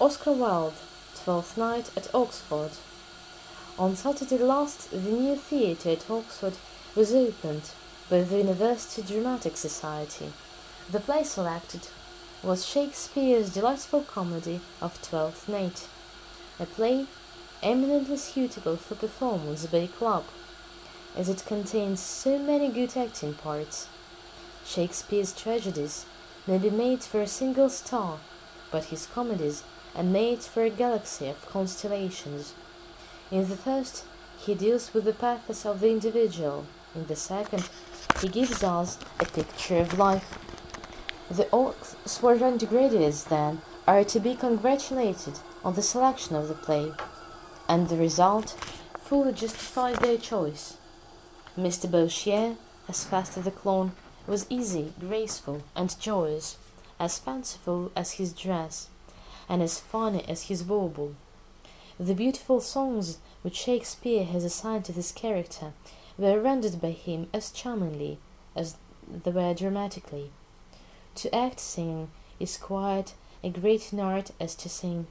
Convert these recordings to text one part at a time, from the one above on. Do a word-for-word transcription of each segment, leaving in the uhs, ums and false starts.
Oscar Wilde, Twelfth Night at Oxford. On Saturday last, the new theatre at Oxford was opened by the University Dramatic Society. The play selected was Shakespeare's delightful comedy of Twelfth Night, a play eminently suitable for performance by a club, as it contains so many good acting parts. Shakespeare's tragedies may be made for a single star, but his comedies are made for a galaxy of constellations. In the first, he deals with the pathos of the individual. In the second, he gives us a picture of life. The Oxford undergraduates, then, are to be congratulated on the selection of the play, and the result fully justified their choice. Mister Boshier, as fast as the clown, was easy, graceful, and joyous, as fanciful as his dress, and as funny as his warble. The beautiful songs which Shakespeare has assigned to this character were rendered by him as charmingly as they were dramatically. To act singing is quite a great art as to sing.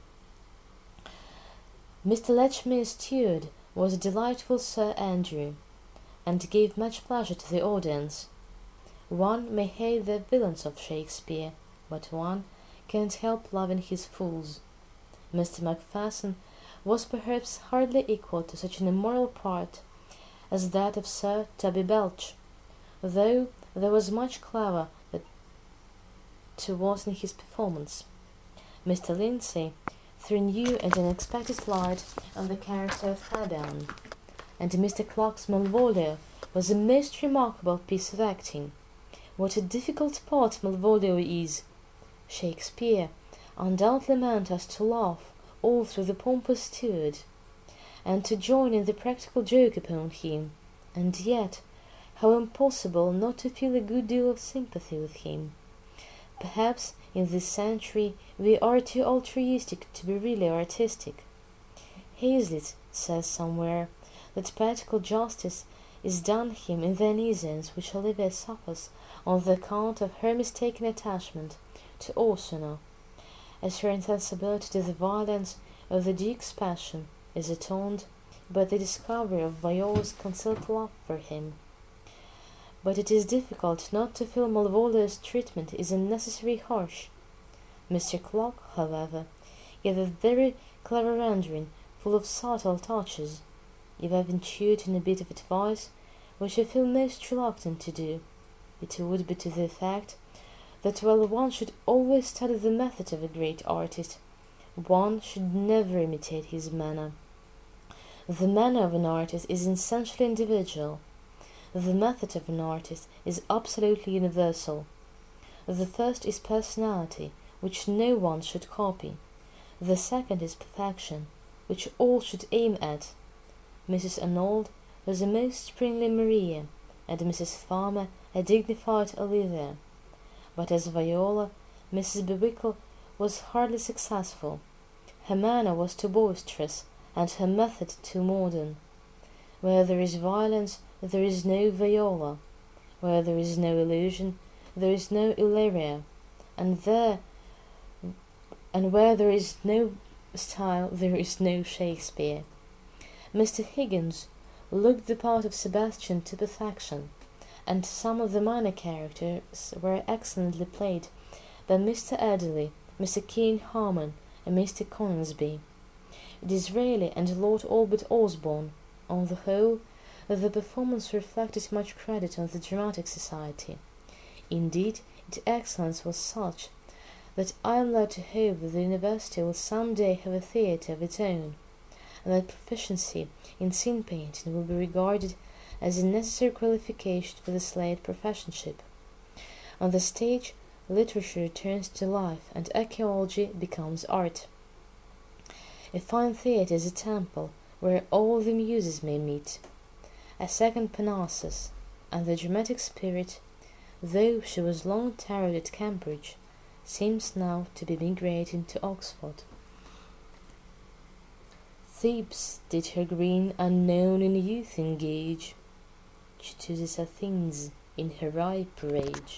Mister Letchmere Stewart was a delightful Sir Andrew, and gave much pleasure to the audience. One may hate the villains of Shakespeare, but one can't help loving his fools. Mister Macpherson was perhaps hardly equal to such an immoral part as that of Sir Toby Belch, though there was much clever towards in his performance. Mister Lindsay threw new and unexpected light on the character of Fabian, and Mister Clark's Malvolio was a most remarkable piece of acting. What a difficult part Malvolio is! Shakespeare undoubtedly meant us to laugh all through the pompous steward, and to join in the practical joke upon him, and yet how impossible not to feel a good deal of sympathy with him. Perhaps in this century we are too altruistic to be really artistic. Hazlitt says somewhere that practical justice is done him in the uneasiness which Olivia suffers on the account of her mistaken attachment to Ursula, as her insensibility to the violence of the Duke's passion is atoned by the discovery of Viola's concealed love for him. But it is difficult not to feel Malvolio's treatment is unnecessarily harsh. Mister Clark, however, gave a very clever rendering, full of subtle touches. If I ventured on a bit of advice, which I feel most reluctant to do, it would be to the effect that while one should always study the method of a great artist, one should never imitate his manner. The manner of an artist is essentially individual. The method of an artist is absolutely universal. The first is personality, which no one should copy. The second is perfection, which all should aim at. Missus Arnold was a most springly Maria, and Missus Farmer a dignified Olivia. But as Viola, Missus Bewickle was hardly successful. Her manner was too boisterous, and her method too modern. Where there is violence, there is no Viola. Where there is no illusion, there is no Illyria, and there, and where there is no style, there is no Shakespeare. Mister Higgins looked the part of Sebastian to perfection, and some of the minor characters were excellently played by Mister Adderley, Mister Kean Harmon, and Mister Coningsby. Disraeli and Lord Albert Osborne, on the whole, the performance reflected much credit on the Dramatic Society. Indeed, its excellence was such that I am led to hope that the University will some day have a theatre of its own, and that proficiency in scene painting will be regarded as a necessary qualification for the Slade professorship. On the stage, literature returns to life, and archaeology becomes art. A fine theatre is a temple where all the muses may meet. A second Parnassus, and the dramatic spirit, though she was long tarried at Cambridge, seems now to be migrating to Oxford. Thebes did her green unknown in youth engage, she chooses Athens in her riper age.